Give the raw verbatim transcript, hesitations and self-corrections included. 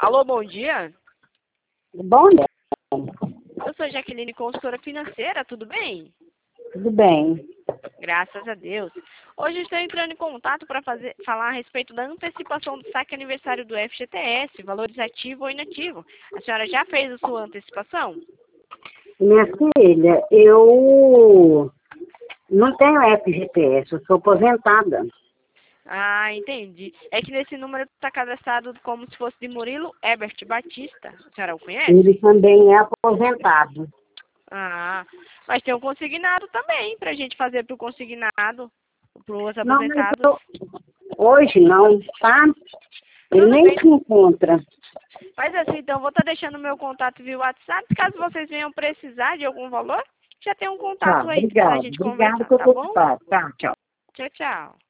Alô, bom dia. Bom dia. Eu sou Jaqueline, consultora financeira, tudo bem? Tudo bem. Graças a Deus. Hoje estou entrando em contato para fazer, falar a respeito da antecipação do saque aniversário do F G T S, valores ativo ou inativo. A senhora já fez a sua antecipação? Minha filha, eu não tenho F G T S, eu sou aposentada. Ah, entendi. É que nesse número está cadastrado como se fosse de Murilo Herbert Batista. A senhora o conhece? Ele também é aposentado. Ah, mas tem um consignado também, para a gente fazer para o consignado, para os Não, mas aposentados. eu, hoje não, tá? Ele Tudo nem bem. se encontra. Mas assim, então, vou estar deixando o meu contato via WhatsApp. Caso vocês venham precisar de algum valor, já tem um Tá, contato aí para a obrigado. gente Obrigada conversar, que eu tá tô bom? ocupada. Tá, tchau. Tchau, tchau.